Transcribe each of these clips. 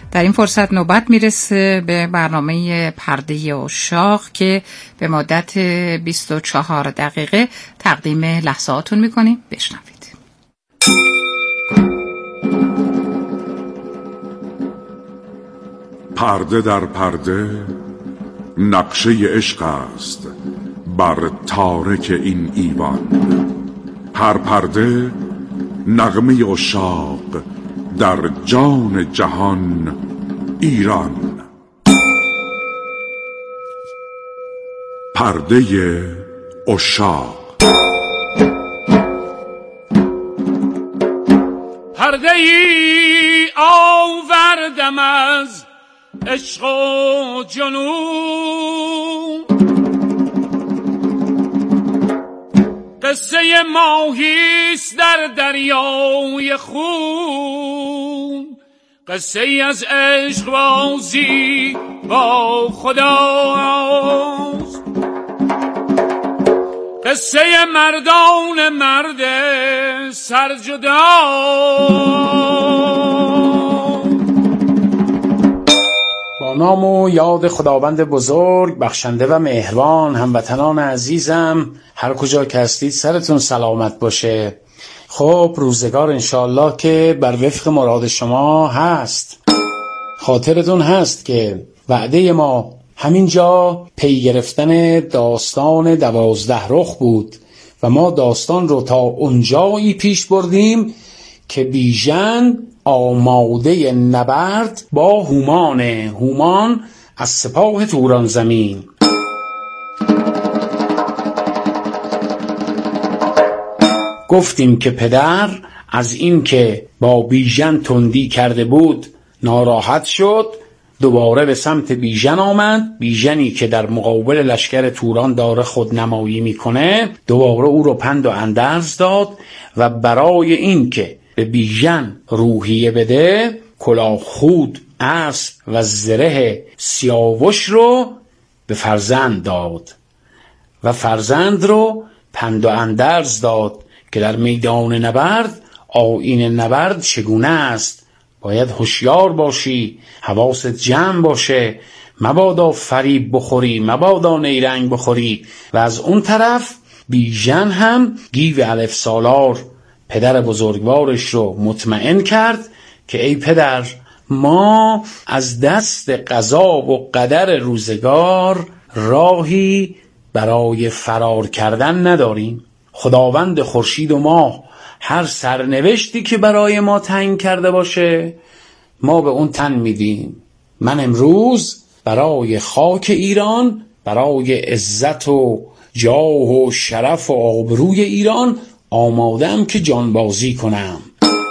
در این فرصت نوبت میرسه به برنامه پرده عشاق که به مدت 24 دقیقه تقدیم لحظاتون میکنیم. بشنوید. پرده در پرده نقشه عشق است بر تارک این ایوان. هر پرده نغمه عشاق در جان جهان ایران. پرده عشاق. پرده ای آوردم از عشق و جنون، قصه ماهیست در دریای خون، قصه ای از عشق بازی با خداست، قصه مردان مرد سرجدا. با نام و یاد خداوند بزرگ بخشنده و مهربان، هموطنان عزیزم هر کجا که هستید سرتون سلامت باشه. خب روزگار انشاءالله که بر وفق مراد شما هست. خاطرتون هست که وعده ما همینجا پی گرفتن داستان 12 رخ بود و ما داستان رو تا اونجایی پیش بردیم که بیژن آماده نبرد با هومان از سپاه توران زمین. گفتیم که پدر از این که با بیژن تندی کرده بود ناراحت شد، دوباره به سمت بیژن آمد. بیژنی که در مقابل لشکر توران داره خودنمایی میکنه، دوباره او رو پند و اندرز داد و برای این که به بیژن روحیه بده، کلاه خود، اسب و زره سیاوش رو به فرزند داد و فرزند رو پند و اندرز داد که در میدان نبرد آیین نبرد چگونه است، باید هوشیار باشی، حواست جمع باشه، مبادا فریب بخوری، مبادا نیرنگ بخوری. و از اون طرف بیژن هم گیو الف سالار پدر بزرگوارش رو مطمئن کرد که ای پدر، ما از دست قضا و قدر روزگار راهی برای فرار کردن نداریم. خداوند خورشید و ماه هر سرنوشتی که برای ما تعیین کرده باشه ما به اون تن میدیم. من امروز برای خاک ایران، برای عزت و جاه و شرف و آبروی ایران آمادم که جانبازی کنم.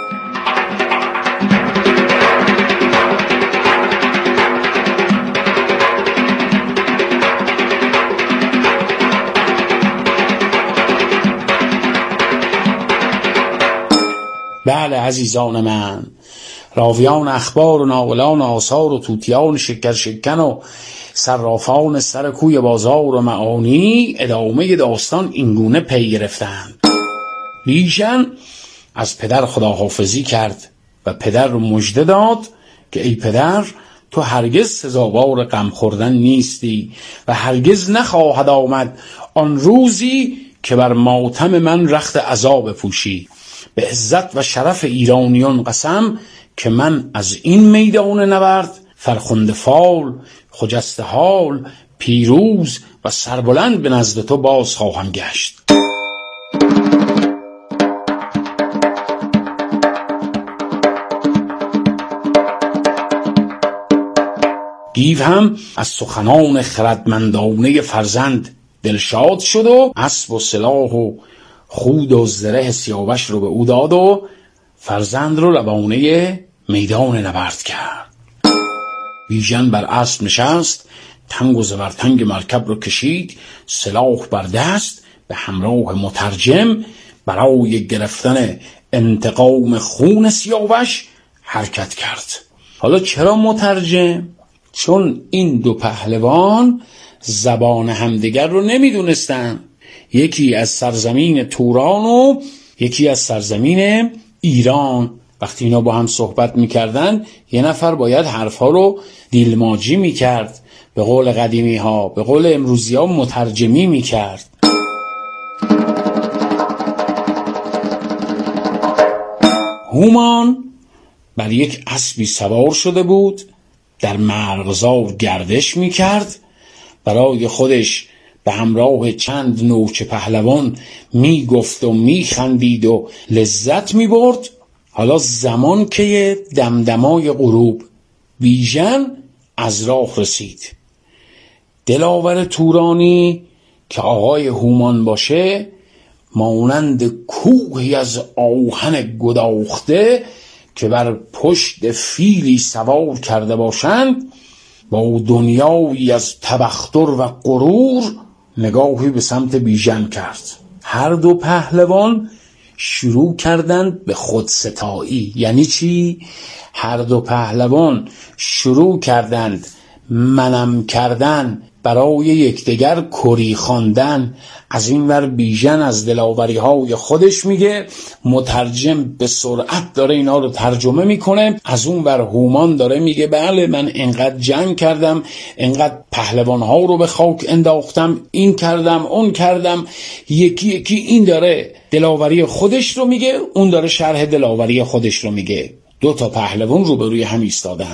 بله عزیزان من، راویان اخبار و ناولان آثار و توتیان شکر شکن و صرافان سر کوی بازار و معانی ادامه داستان اینگونه پی گرفتند. بیژن از پدر خداحافظی کرد و پدر رو مژده داد که ای پدر، تو هرگز سزاوار غم خوردن نیستی و هرگز نخواهد آمد آن روزی که بر ماتم من رخت عذاب پوشی. به عزت و شرف ایرانیان قسم که من از این میدان نبرد فرخنده فال، خجسته حال، پیروز و سربلند به نزد تو باز خواهم گشت. گیو هم از سخنان خردمندانه فرزند دلشاد شد و اسب و سلاح و خود و زره سیاوش رو به او داد و فرزند رو روانه میدان نبرد کرد. بیژن بر اسب نشست، تنگ و زبرتنگ مرکب رو کشید، سلاح بر دست، به همراه مترجم برای گرفتن انتقام خون سیاوش حرکت کرد. حالا چرا مترجم؟ چون این دو پهلوان زبان همدیگر رو نمیدونستن، یکی از سرزمین توران و یکی از سرزمین ایران. وقتی اینا با هم صحبت میکردن یه نفر باید حرفها رو دیلماجی میکرد، به قول قدیمی ها، به قول امروزی ها مترجمی میکرد. هومان بر یک اسبی سوار شده بود، در مرغزار گردش میکرد، برای خودش به همراه چند نوچه پهلوان میگفت و میخندید و لذت میبرد. حالا زمان که دمدمای غروب بیژن از راه رسید. دلاور تورانی که آقای هومان باشه مانند کوهی از آهن گداخته که بر پشت فیلی سوار کرده باشند، با دنیایی از تبختر و غرور نگاهی به سمت بیژن کرد. هر دو پهلوان شروع کردند به خودستایی. یعنی چی؟ هر دو پهلوان شروع کردند منم کردن، برای یکدیگر کری خواندن. از این ور بیژن از دلاوری های خودش میگه، مترجم به سرعت داره اینا رو ترجمه میکنه. از اون ور هومان داره میگه بله من انقدر جنگ کردم، انقدر پهلوان ها رو به خاک انداختم، این کردم اون کردم. یکی یکی این داره دلاوری خودش رو میگه، اون داره شرح دلاوری خودش رو میگه. دو تا پهلوان روبروی هم ایستادن.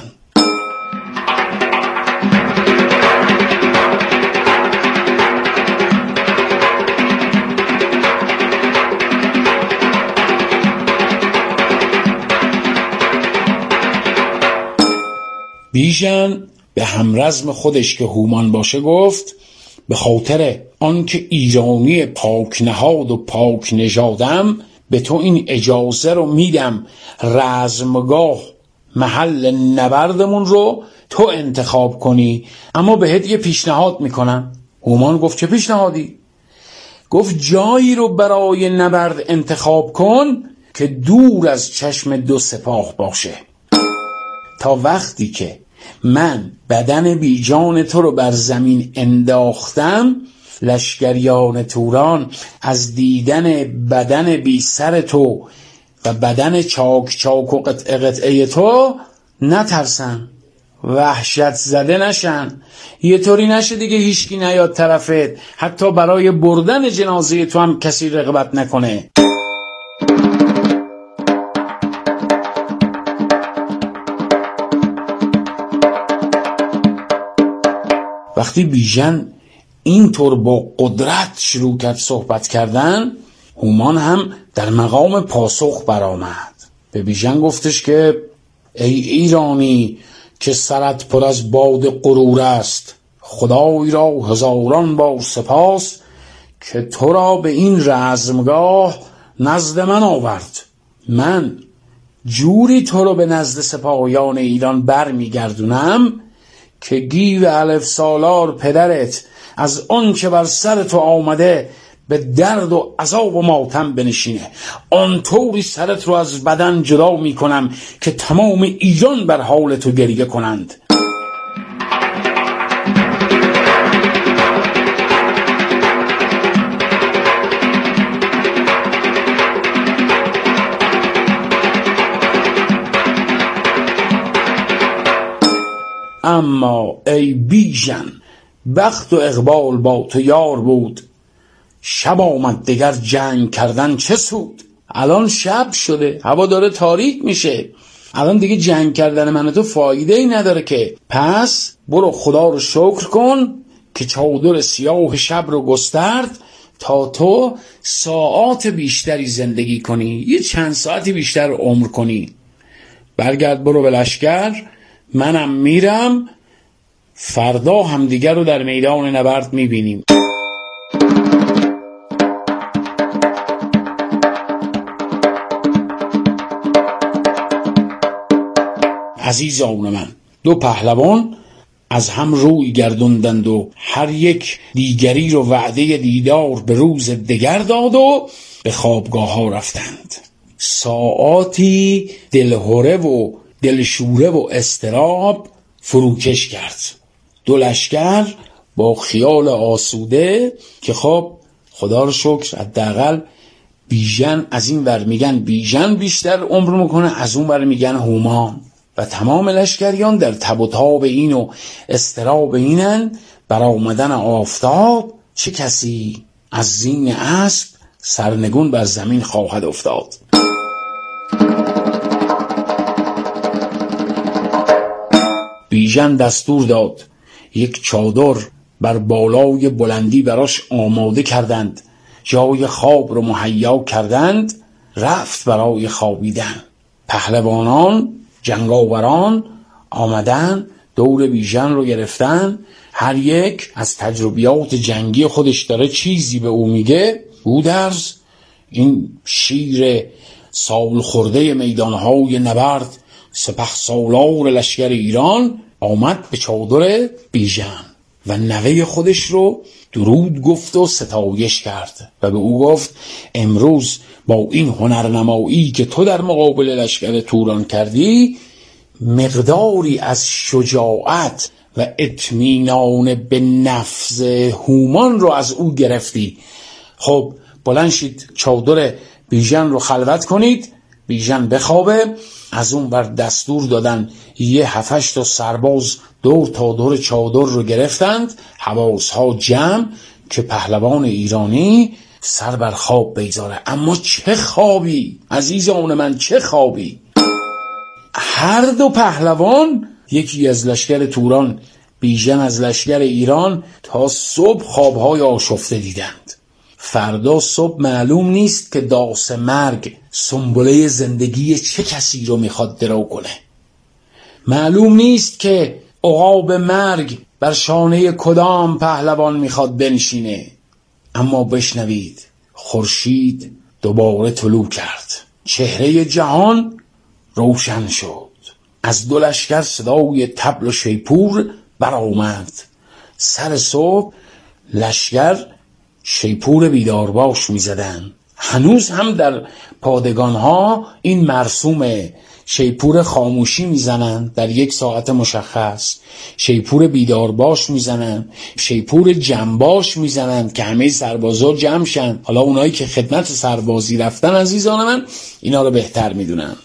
بیژن به همرزم خودش که هومان باشه گفت به خاطر آنکه ایرانی پاک نهاد و پاک نژادم به تو این اجازه رو میدم رزمگاه محل نبردمون رو تو انتخاب کنی، اما بهت یه پیشنهاد میکنم. هومان گفت چه پیشنهادی؟ گفت جایی رو برای نبرد انتخاب کن که دور از چشم دو سپاه باشه، تا وقتی که من بدن بیجان تو رو بر زمین انداختم لشکریان توران از دیدن بدن بی سر تو و بدن چاک چاک و قطعه قطعه تو نترسن، وحشت زده نشن، یه طوری نشه دیگه هیچکی نیاد طرفت، حتی برای بردن جنازه تو هم کسی رغبت نکنه. وقتی بیژن اینطور با قدرت شروع کرد صحبت کردن، هومان هم در مقام پاسخ برآمد. به بیژن گفتش که ای ایرانی که سرت پر از باد غرور است، خدای را هزاران با سپاس که تو را به این رزمگاه نزد من آورد. من جوری تو رو به نزد سپاهیان ایران بر میگردونم که گیو الف سالار پدرت از آن که بر سر تو آمده به درد و عذاب و ماتم بنشینه. آنطوری سرت رو از بدن جدا می کنم که تمام ایران بر حال تو گریه کنند. اما ای بیژن بخت و اقبال با تو یار بود، شب آمد دگر جنگ کردن چه سود؟ الان شب شده، هوا داره تاریک میشه، الان دیگه جنگ کردن من و تو فایده ای نداره که. پس برو خدا رو شکر کن که چادر سیاه شب رو گسترد تا تو ساعات بیشتری زندگی کنی، یه چند ساعتی بیشتر عمر کنی. برگرد برو به لشکر، منم میرم، فردا هم دیگر رو در میدان نبرد میبینیم. عزیزان من، دو پهلوان از هم روی گردوندند و هر یک دیگری رو وعده دیدار به روز دگر داد و به خوابگاه ها رفتند. ساعاتی دلهره و دلشوره و اضطراب فروکش کرد. دو لشکر با خیال آسوده که خب خدا رو شکر حداقل بیژن از این ور میگن بیژن بیشتر عمر میکنه، از اون ور میگن هومان. و تمام لشکریان در تب و تاب این و اضطراب اینند. بر آمدن آفتاب چه کسی از زین اسب سرنگون بر زمین خواهد افتاد. بیژن دستور داد یک چادر بر بالای بلندی براش آماده کردند، جای خواب رو مهیا کردند، رفت برای خوابیدن. پهلوانان جنگاوران آمدن دور بیژن رو گرفتن، هر یک از تجربیات جنگی خودش داره چیزی به او میگه. گودرز این شیر سال خورده میدانهای نبرد، سپهسالار لشکر ایران، آمد به چادر بیژن و نوه خودش رو درود گفت و ستایش کرد و به او گفت امروز با این هنرنمایی که تو در مقابل لشکر توران کردی، مقداری از شجاعت و اطمینان به نفس هومان رو از او گرفتی. خب بلند شید چادر بیژن رو خلوت کنید، بیژن بخوابه. از اون بر دستور دادن 7-8 تا سرباز دور تا دور چادر رو گرفتند، حواسها جمع که پهلوان ایرانی سر بر خواب بیزاره. اما چه خوابی عزیزان من، چه خوابی! هر دو پهلوان، یکی از لشکر توران، بیژن از لشکر ایران، تا صبح خوابهای آشفته دیدند. فردا صبح معلوم نیست که داس مرگ سنبله زندگی چه کسی رو میخواد درو کنه. معلوم نیست که عقاب مرگ بر شانه کدام پهلوان میخواد بنشینه. اما بشنوید، خورشید دوباره طلوع کرد، چهره جهان روشن شد. از دو لشکر صدای طبل و شیپور برآمد. سر صبح لشکر شیپور بیدارباش میزدن. هنوز هم در پادگانها این مرسوم شیپور خاموشی میزنن در یک ساعت مشخص، شیپور بیدارباش میزنن، شیپور جنباش میزنن که همه سربازا جمع شن. حالا اونایی که خدمت سربازی رفتن عزیزان من اینا رو بهتر میدونن.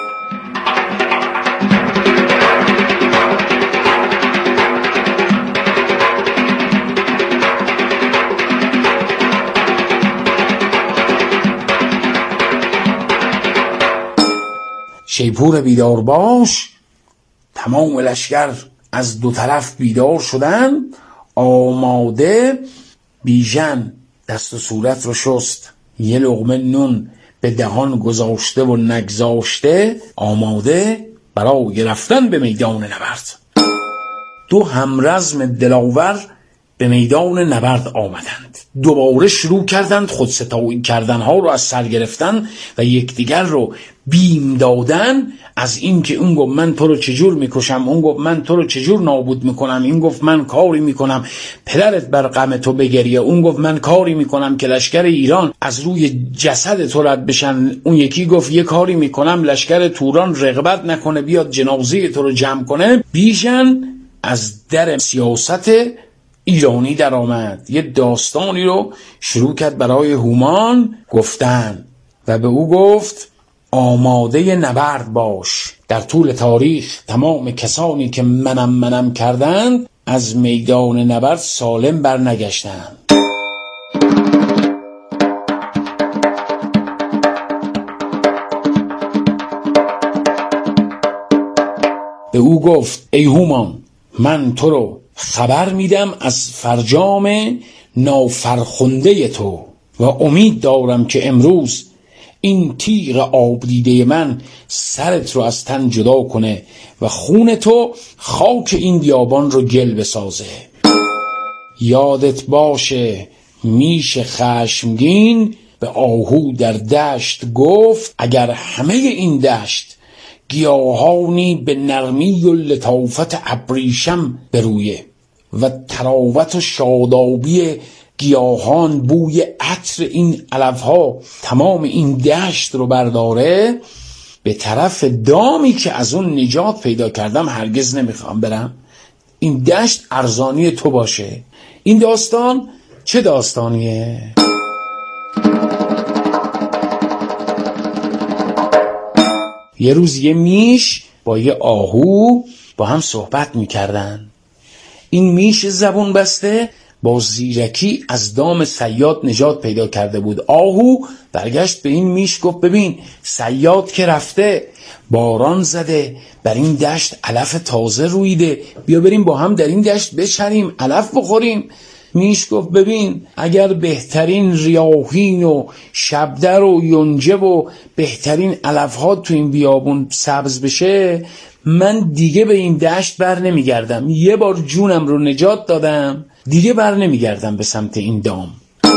شیپور بیدارباش، تمام لشکر از دو طرف بیدار شدن، آماده. بیژن دست و صورت رو شست، یه لقمه نون به دهان گذاشته و نگذاشته، آماده برای رفتن به میدان نبرد. دو همرزم دلاور به میدان نبرد آمدند. دوباره شروع کردند خودستایی کردنها رو از سر گرفتن و یکدیگر رو بیم دادن از این که اون گفت من تو رو چجور میکشم، اون گفت من تو رو چجور نابود میکنم، این گفت من کاری میکنم پدرت بر غم تو بگریه، اون گفت من کاری میکنم که لشکر ایران از روی جسد تو رد بشن، اون یکی گفت یه کاری میکنم لشکر توران رغبت نکنه بیاد جنازه تو رو جمع کنه. بیژن از در سیاست ایرانی در آمد، یه داستانی رو شروع کرد برای هومان گفتن و به او گفت آماده نبرد باش. در طول تاریخ تمام کسانی که منم کردند از میدان نبرد سالم برنگشتند. به او گفت ای هومان، من تو رو خبر میدم از فرجام نافرخنده تو و امید دارم که امروز این تیغ آب دیده من سرت رو از تن جدا کنه و خون تو خاک این بیابان رو گل بسازه. یادت باشه میش خشمگین به آهو در دشت گفت اگر همه این دشت گیاهانی به نرمی و لطافت ابریشم برویه و تراوت و شادابی گیاهان بوی عطر این علفها تمام این دشت رو برداره، به طرف دامی که از اون نجات پیدا کردم هرگز نمیخوام برم. این دشت ارزانی تو باشه. این داستان چه داستانیه؟ یه روز یه میش با یه آهو با هم صحبت میکردن. این میش زبون بسته با زیرکی از دام صیاد نجات پیدا کرده بود. آهو برگشت به این میش گفت ببین صیاد که رفته، باران زده، بر این دشت علف تازه رویده، بیا بریم با هم در این دشت بچریم علف بخوریم. میش گفت ببین اگر بهترین ریاحین و شبدر و یونجه و بهترین علفها تو این بیابون سبز بشه، من دیگه به این دشت بر نمیگردم. یه بار جونم رو نجات دادم، دیگه بر نمیگردم به سمت این دام.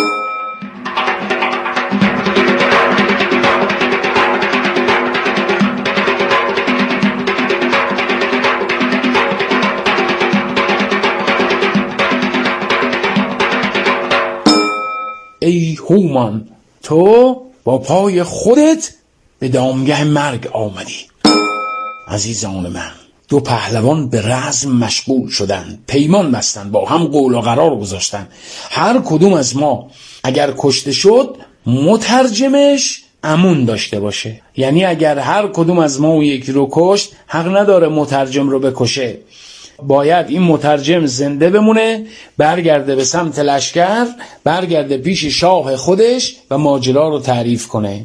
ای هومان، تو با پای خودت به دامگاه مرگ آمدی. عزیزان من، دو پهلوان به رزم مشغول شدند، پیمان بستند، با هم قول و قرار گذاشتند هر کدوم از ما اگر کشته شد مترجمش امون داشته باشه. یعنی اگر هر کدوم از ما یکی رو کشت، حق نداره مترجم رو بکشه، باید این مترجم زنده بمونه، برگرده به سمت لشکر، برگرده پیش شاه خودش و ماجرا رو تعریف کنه.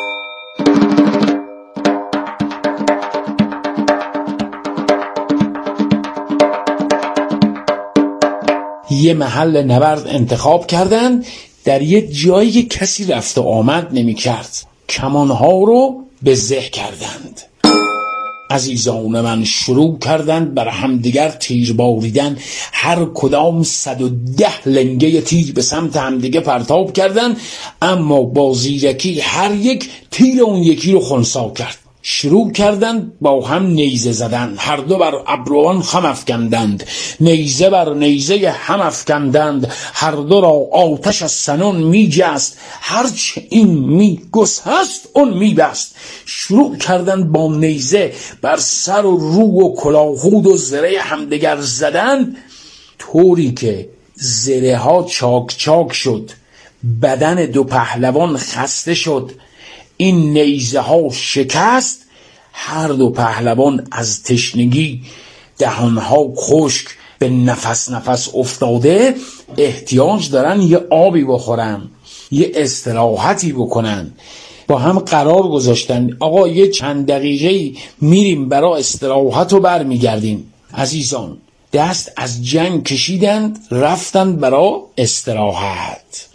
یه محل نبرد انتخاب کردن، در یه جایی که کسی رفت و آمد نمی کرد. کمانها رو به زه کردند. عزیزان من شروع کردند بر همدیگر تیر باریدن. هر کدام 110 لنگه تیر به سمت همدیگه پرتاب کردند، اما با زیرکی هر یک تیر اون یکی رو خنثی کرد. شروع کردند با هم نیزه زدن، هر دو بر ابروان خم افکندند، نیزه بر نیزه هم افکندند، هر دو را آتش از سنان می جست، هرچه این می گسست اون می بست. شروع کردند با نیزه بر سر و رو و کلاهود و زره همدیگر زدن، طوری که زره ها چاک چاک شد، بدن دو پهلوان خسته شد، این نیزه ها شکست. هر دو پهلوان از تشنگی دهانها خشک به نفس نفس افتاده، احتیاج دارن یه آبی بخورن، یه استراحتی بکنن. با هم قرار گذاشتن آقا یه چند دقیقه میریم برای استراحت و برمیگردیم. عزیزان دست از جنگ کشیدند، رفتند برای استراحت.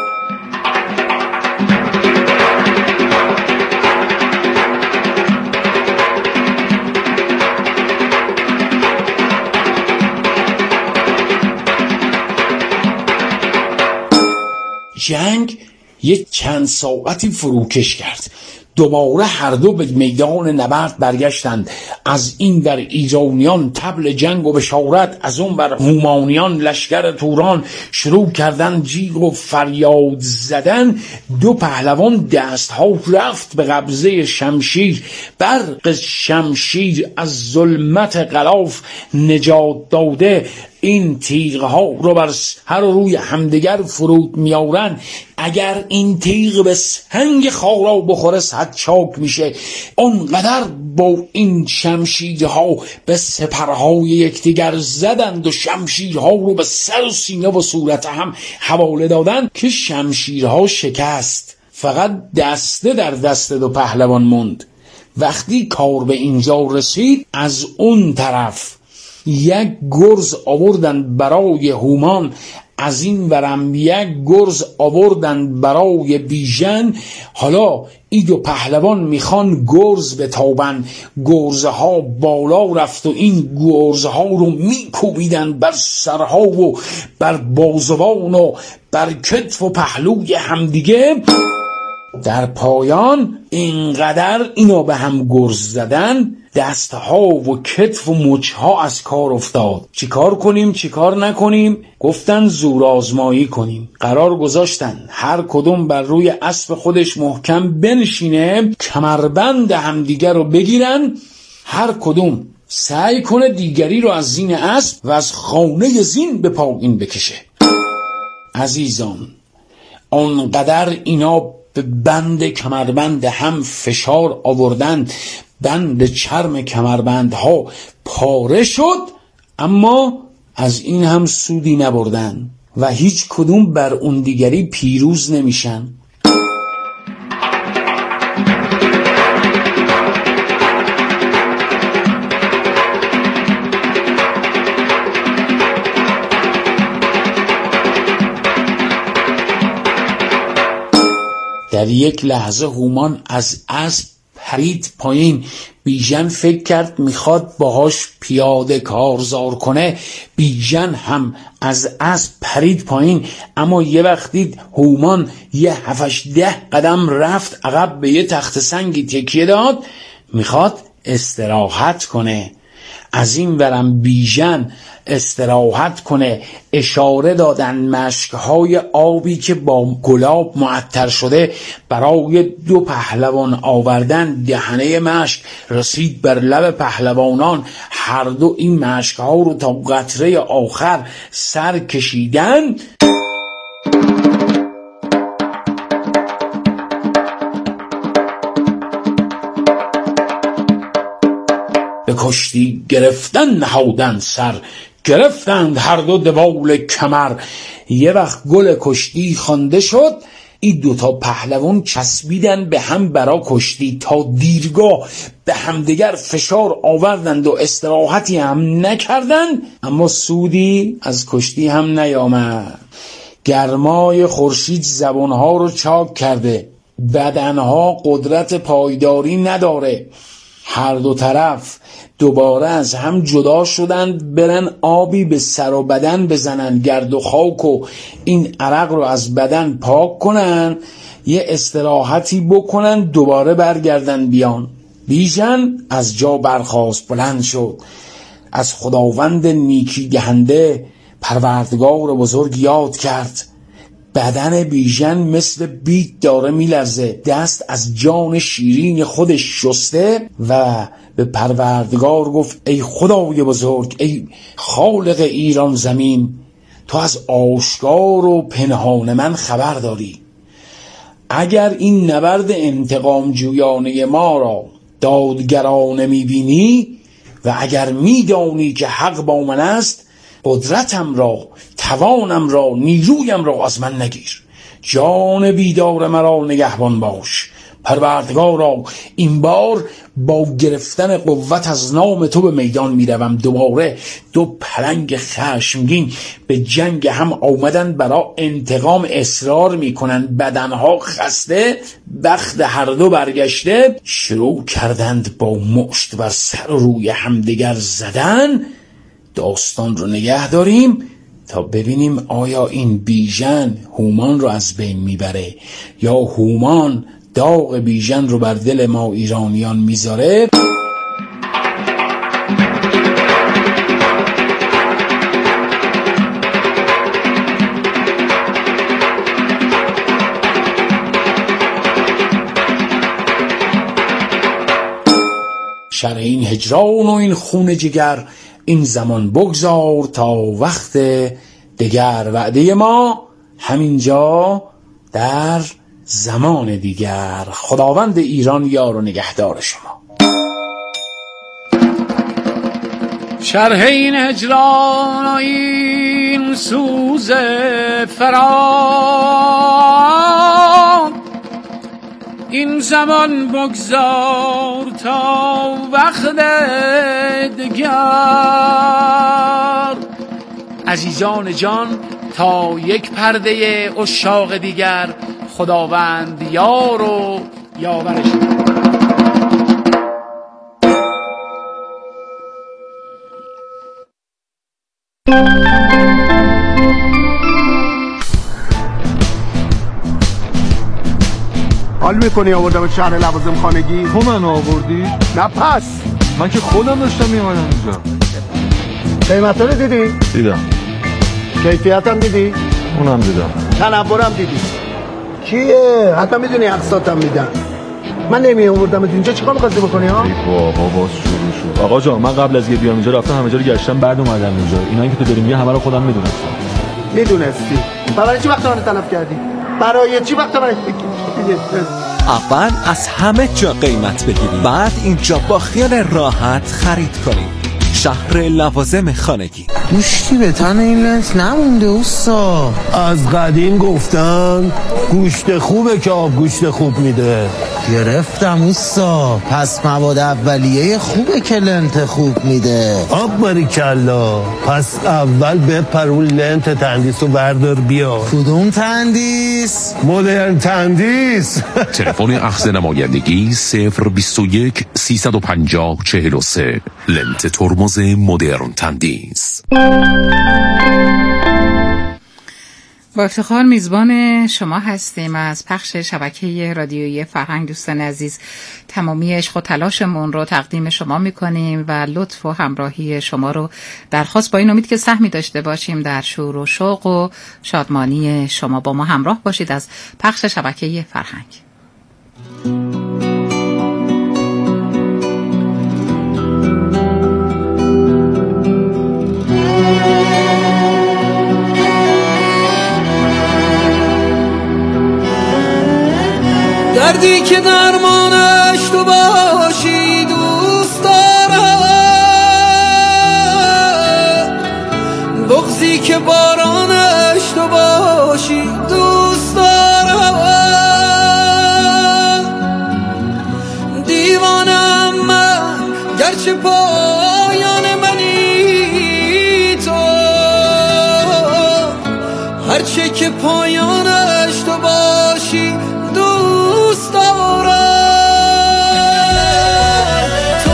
جنگ یک چند ساعتی فروکش کرد. دوباره هر دو به میدان نبرد برگشتند. از این بر ایرانیان طبل جنگ و بشارت، از اون بر هومانیان لشکر توران شروع کردن جیغ و فریاد زدن. دو پهلوان دستها رفت به قبضه شمشیر، برق شمشیر از ظلمت غلاف نجات داده. این تیغها رو بر هر روی همدیگر فرود میارن. اگر این تیغ به سنگ خارا بخوره صد چاک میشه. اونقدر با این شمشیرها به سپرهای یکدیگر زدند و شمشیرها رو به سر و سینه و صورت هم حواله دادند که شمشیرها شکست. فقط دسته در دست دو پهلوان موند. وقتی کار به اینجا رسید، از اون طرف یک گرز آوردن برای هومان، از این ورم یک گرز آوردن برای بیژن. حالا این دو پهلوان میخوان گرز بتابن. گرزها بالا رفت و این گرزها رو میکوبیدن بر سرها و بر بازوان و بر کتف و پهلوی همدیگه. در پایان اینقدر اینا به هم گرز زدن، دستها و کتف و مچها از کار افتاد. چی کار کنیم چی کار نکنیم؟ گفتن زور آزمایی کنیم. قرار گذاشتن هر کدوم بر روی اسب خودش محکم بنشینه، کمربند همدیگر رو بگیرن، هر کدوم سعی کنه دیگری رو از زین اسب و از خانه زین به پایین بکشه. عزیزان آنقدر اینا به بند کمربند هم فشار آوردند، بند چرم کمربندها پاره شد، اما از این هم سودی نبردن و هیچ کدوم بر اون دیگری پیروز نمیشن. در یک لحظه هومان از اسب پرید پایین. بیژن فکر کرد میخواد باهاش پیاده کارزار کنه. بیژن هم از اسب پرید پایین، اما یه وقت دید هومان یه 7-10 قدم رفت عقب، به یه تخت سنگی تکیه داد، میخواد استراحت کنه. از این ورم بیژن استراحت کنه. اشاره دادن مشکهای آبی که با گلاب معطر شده برای 2 پهلوان آوردن. دهنه مشک رسید بر لب پهلوانان، هر دو این مشکها رو تا قطره آخر سر کشیدن. به کشتی گرفتن نهادن سر، گرفتند هر دو دوال کمر. یه وقت گل کشتی خوانده شد، این 2 پهلوان چسبیدن به هم برا کشتی تا دیرگاه به همدیگر فشار آوردند و استراحتی هم نکردند، اما سودی از کشتی هم نیامد. گرمای خورشید زبانها رو چاک کرده، بدنها قدرت پایداری نداره. هر دو طرف دوباره از هم جدا شدند، برن آبی به سر و بدن بزنن، گرد و خاک و این عرق رو از بدن پاک کنن، یه استراحتی بکنن، دوباره برگردن بیان. بیژن از جا برخاست، بلند شد، از خداوند نیکی دهنده پروردگار بزرگ یاد کرد. بدن بیژن مثل بید داره میلرزه، دست از جان شیرین خودش شسته و به پروردگار گفت ای خدای بزرگ، ای خالق ایران زمین، تو از آشکار و پنهان من خبر داری. اگر این نبرد انتقام جویانه ما را دادگرانه میبینی و اگر میدانی که حق با من است، قدرتم را، توانم را، نیرویم را از من نگیر. جان بیدار مرا نگهبان باش. پروردگارا، این بار با گرفتن قوت از نام تو به میدان میروم. دوباره 2 پلنگ خشمگین به جنگ هم آمدن، برا انتقام اصرار میکنن. بدنها خسته، بخت هر دو برگشته، شروع کردند با مشت بر سر و روی همدیگر زدن. داستان رو نگه داریم تا ببینیم آیا این بیژن هومان رو از بین میبره یا هومان داغ بیژن رو بر دل ما ایرانیان میذاره. شرح این هجران و این خون جگر، این زمان بگذار تا وقت دیگر. وعده ما همینجا در زمان دیگر. خداوند ایران یار و نگهدار شما. شرح این هجران و این سوز فراق، این زمان بگذار تا وقت دیگر. عزیزان جان، تا یک پرده عشاق دیگر، خداوند یار و یاورش. حال میکنی آوردم شهر لوازم خانگی؟ تو من آوردی؟ نه پس من که خودم داشتم میامدم اینجا. قیمت رو دیدی؟ دیدم. کیفیت هم دیدی؟ اونم دیدم. تنورم دیدی؟ کیه؟ حتی میدونی اقساطم میدن. من نمی آوردم اینجا، چیکار می‌خواستی بکنی ها؟ بابا باز شروع شد. آقا جان، من قبل از بیام اینجا رفتم همه جا رو گشتم، بعد اومدم اینجا. اینایی که تو داری میگی همه رو خودم میدونستم. میدونستی؟ برای چی وقت من تلف کردی؟ برای چی وقت من اول از همه جا قیمت بگیرید، بعد اینجا با خیال راحت خرید کنید. شهر لوازم خانگی. گوشتی به تن این لنت نمونده اوستا. از قدیم گفتن گوشت خوبه که آب گوشت خوب میده. گرفتم اوستا. پس مواد اولیه خوبه که لنت خوب میده. آب باریکلا. پس اول بپر اون لنت تندیس رو بردار بیا. کدوم تندیس؟ مدرن تندیس. تلفن اخذ نمایندگی 021 350 43. لنت ترمز مدرن تندیس. با افتخار میزبان شما هستیم از پخش شبکه رادیویی فرهنگ. دوستان عزیز، تمامی عشق و تلاشمون رو تقدیم شما میکنیم و لطف و همراهی شما رو درخواست با این امید که سهمی داشته باشیم در شور و شوق و شادمانی شما. با ما همراه باشید از پخش شبکه فرهنگ. دردی که درمانش تو باشی دوست دارم، بغضی که بارانش تو باشی دوست دارم. دیوانم من گرچه پایان منی تو، هرچه که پایانش تو باشی دوست دارم. تو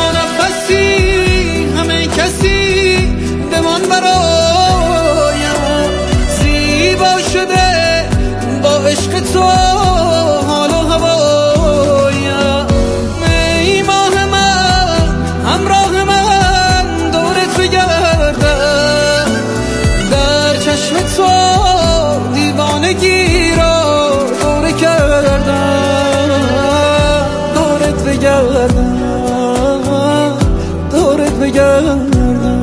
نفسی همه کسی بمان برایم، زیبا شده با عشق تو حال و هوایم. ای ماه من همراه من دورت بگردم، در چشم تو دیوانگی را دوره کردم، دورت بگردم، دورت بگردم.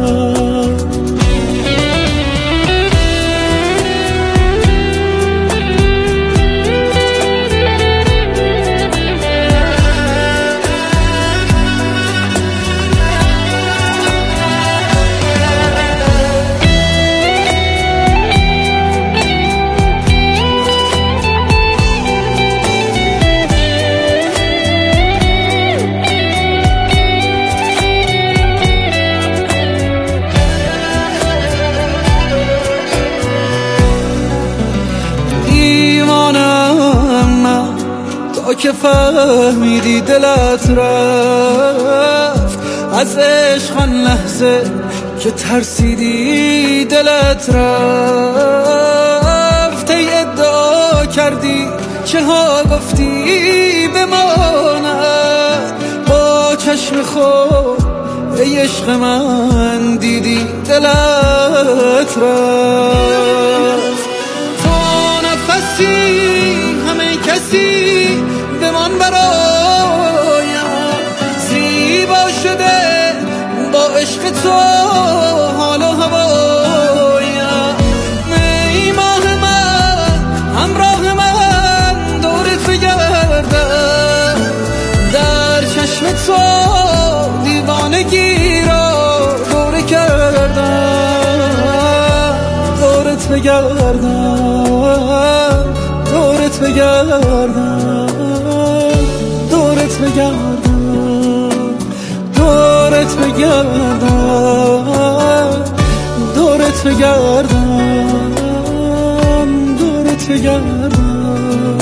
که فهمیدی دلت رفت از عشق، آن لحظه که ترسیدی دلت رفت. ای ادعا کردی چه ها گفتی بماند، با چشم خود ای عشق من دیدی دلت رفت. تو نفسی همه کسی بمان برایم، زیبا شده با عشق تو حال و هوایم. ای ماه من همراه من دورت بگردم، در چشم تو دیوانگی را دوره کردم، دورت بگردم، دورت بگردم، دورت بگردم، دورت بگردم، دورت بگردم، دورت بگردم.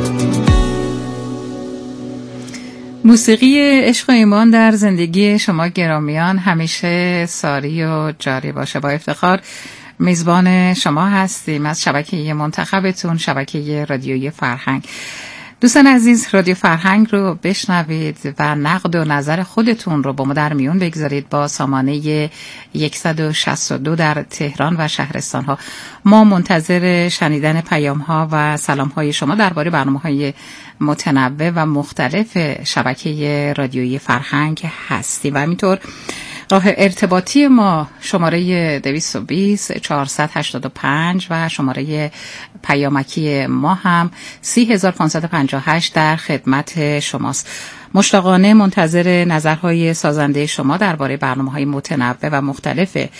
موسیقی عشق و ایمان در زندگی شما گرامیان همیشه ساری و جاری باشه. با افتخار میزبان شما هستیم از شبکه منتخبتون، شبکه رادیویی فرهنگ. دوستان عزیز، رادیو فرهنگ رو بشنوید و نقد و نظر خودتون رو با ما در میون بگذارید با سامانه 162 در تهران و شهرستان‌ها. ما منتظر شنیدن پیام‌ها و سلام‌های شما درباره برنامه‌های متنوع و مختلف شبکه رادیویی فرهنگ هستیم و همینطور راه ارتباطی ما شماره 220 485 و شماره پیامکی ما هم 30558 در خدمت شماست. مشتاقانه منتظر نظرهای سازنده شما درباره برنامه‌های متنوع و مختلف